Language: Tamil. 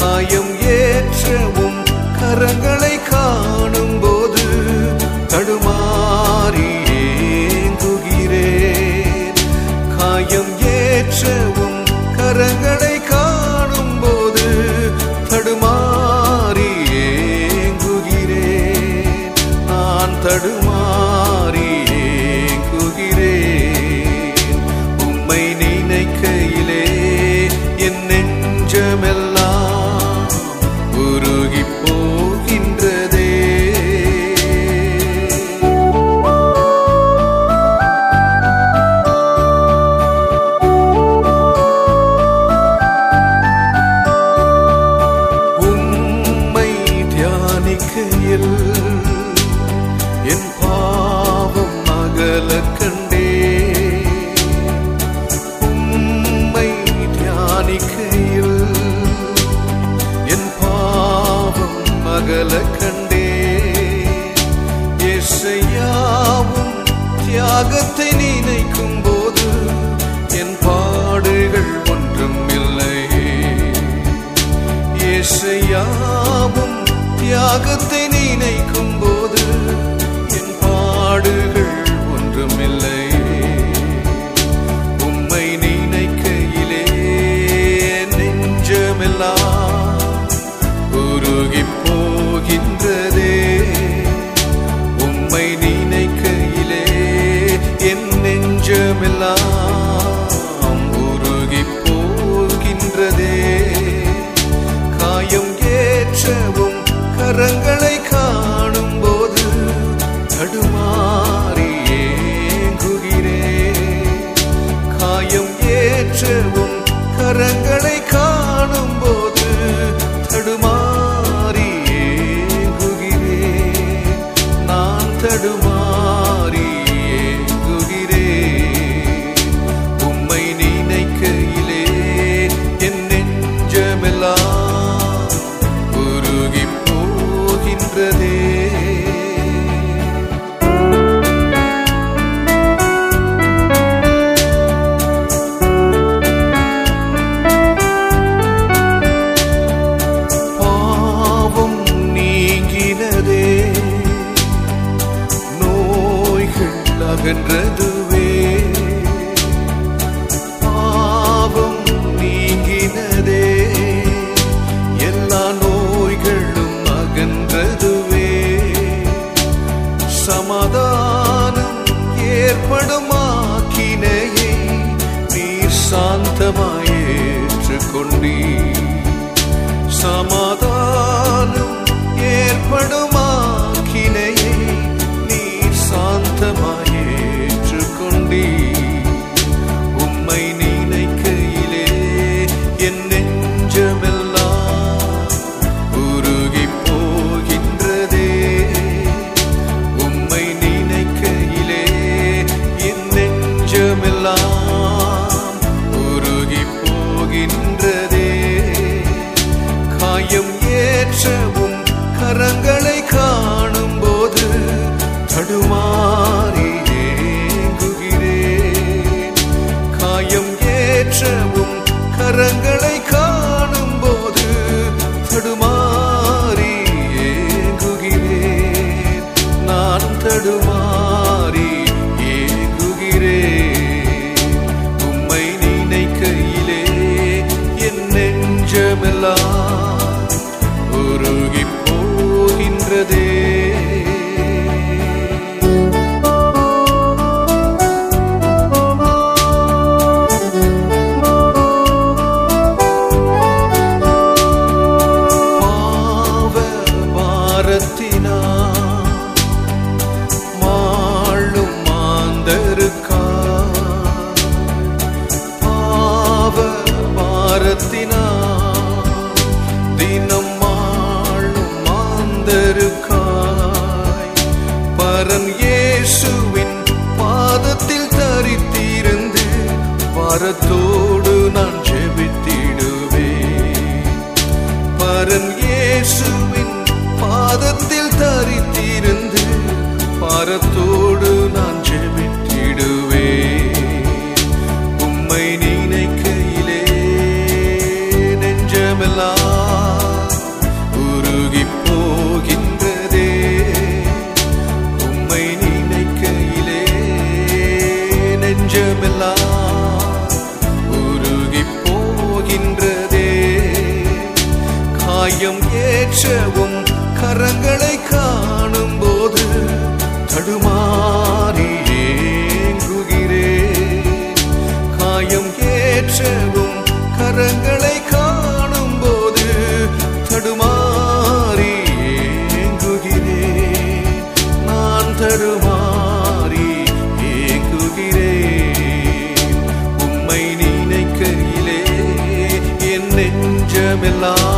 காயம் ஏற்றவும் கரங்களை காணும் போது தடுமாறி ஏங்குகிறேன். காயம் ஏற்றவும் கரங்களை காணும் போது தடுமாறி ஏங்குகிறேன். நான் தடுமாறி ஏங்குகிறேன். உம்மை நினைக்கையிலே என் நெஞ்சமெல்லாம் உருகி போகின்றதே. உம்மை தியானிக்கையில் என் பாவம் அகல கண்டே. உம்மை தியானிக்கையில் என் பாவம் அகல கண்டே. இயேசுயாவும் தியாகத்தை நினைக்கும் போது என் பாடுகள் ஒன்றும் இல்லை. இயேசுயாவும் தியாகத்தை நினைக்கும் போது என் பாடுகள் ஒன்றுமில்லை. உம்மை நினைக்கையிலே நெஞ்சமெல்லாம் உருகி போகின்றதே. உம்மை நினைக்கையிலே என் நெஞ்சமெல்லாம் உருகி போகின்றதே. காயம் ஏற்றவும் கரங்களை காணும் போது தடுமாறி ஏங்குகிறேன். காயம் ஏற்றவும் கரங்களை காணும் போது தடுமாறி ஏங்குகிறேன். நான் தடுமாறி ஏங்குகிறேன். உம்மை நினைக்கையிலே என் நெஞ்சமெல்லாம் உருகி போகின்றதே. பாவம் நீங்கினதே, நோய்கள் அகன்றதுவே. பாவம் நீங்கினதே, எல்லா நோய்களும் அகன்றதுவே. சமாதானம் ஏற்படும் ஆக்கினையை நீர் சாந்தமாயேற்றுக் கொண்டீர். சமாதானம் ஏற்படும் ஆக்கினையை நீர் சாந்தமாயேற்றுக் கொண்டீர். உம்மை நினைக்கையிலே என் நெஞ்சமெல்லாம் உருகி போகின்றதே. உம்மை நினைக்கையிலே என் நெஞ்சமெல்லாம் உருகி போகின்றதே. காயம் ஏற்றவும் கரங்களை காணும் போது தடுமாறி ஏங்குகிறேன். காயம் ஏற்றவும் கரங்களை காணும் போது தடுமாறி ஏங்குகிறேன். நான் தடுமாறி ஏங்குகிறேன். உம்மை நினைக்கையிலே என் நெஞ்சமெல்லாம் உருகி போகின்றதே. பாவ பாரத்தினால் மாளும் மாந்தருக்காய். பாவ பாரத்தினால் தினம் மாளும் மாந்தருக்காய். பரன் இயேசுவின் பாதத்தில் தரித்திருந்து பாரத்தோடு நான் ஜெபித்திடுவேன். பரன் இயேசுவின் பாதத்தில் தரித்திருந்து பாரத்தோடு நான் ஜெபித்திடுவேன். உம்மை நினைக்கையிலே நெஞ்சமெல்லாம் காயம் ஏற்றவும் கரங்களை காணும் போது தடுமாறி ஏங்குகிறேன். காயம் ஏற்றவும் கரங்களை காணும் போது தடுமாறி ஏங்குகிறேன். நான் தடுமாறி ஏங்குகிறேன். உம்மை நினைக்கையிலே என் நெஞ்சமெல்லாம்